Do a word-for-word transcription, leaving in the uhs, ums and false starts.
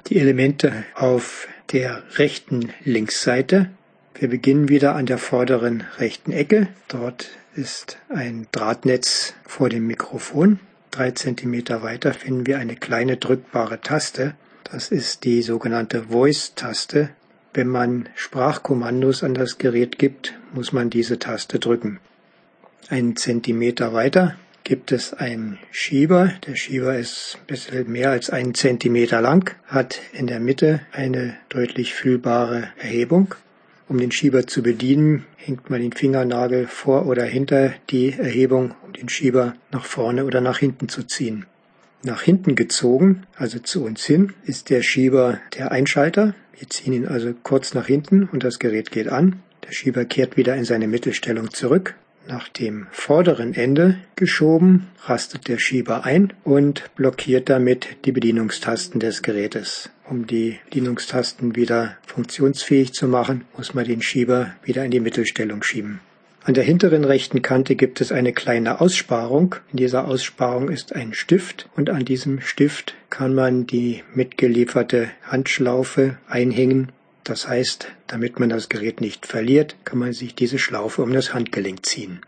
die Elemente auf der rechten Linksseite. Wir beginnen wieder an der vorderen rechten Ecke. Dort ist ein Drahtnetz vor dem Mikrofon. Drei Zentimeter weiter finden wir eine kleine drückbare Taste. Das ist die sogenannte Voice-Taste. Wenn man Sprachkommandos an das Gerät gibt, muss man diese Taste drücken. Einen Zentimeter weiter gibt es einen Schieber. Der Schieber ist ein bisschen mehr als einen Zentimeter lang, hat in der Mitte eine deutlich fühlbare Erhebung. Um den Schieber zu bedienen, hängt man den Fingernagel vor oder hinter die Erhebung, um den Schieber nach vorne oder nach hinten zu ziehen. Nach hinten gezogen, also zu uns hin, ist der Schieber der Einschalter. Wir ziehen ihn also kurz nach hinten und das Gerät geht an. Der Schieber kehrt wieder in seine Mittelstellung zurück. Nach dem vorderen Ende geschoben, rastet der Schieber ein und blockiert damit die Bedienungstasten des Gerätes. Um die Bedienungstasten wieder funktionsfähig zu machen, muss man den Schieber wieder in die Mittelstellung schieben. An der hinteren rechten Kante gibt es eine kleine Aussparung. In dieser Aussparung ist ein Stift und an diesem Stift kann man die mitgelieferte Handschlaufe einhängen. Das heißt, damit man das Gerät nicht verliert, kann man sich diese Schlaufe um das Handgelenk ziehen.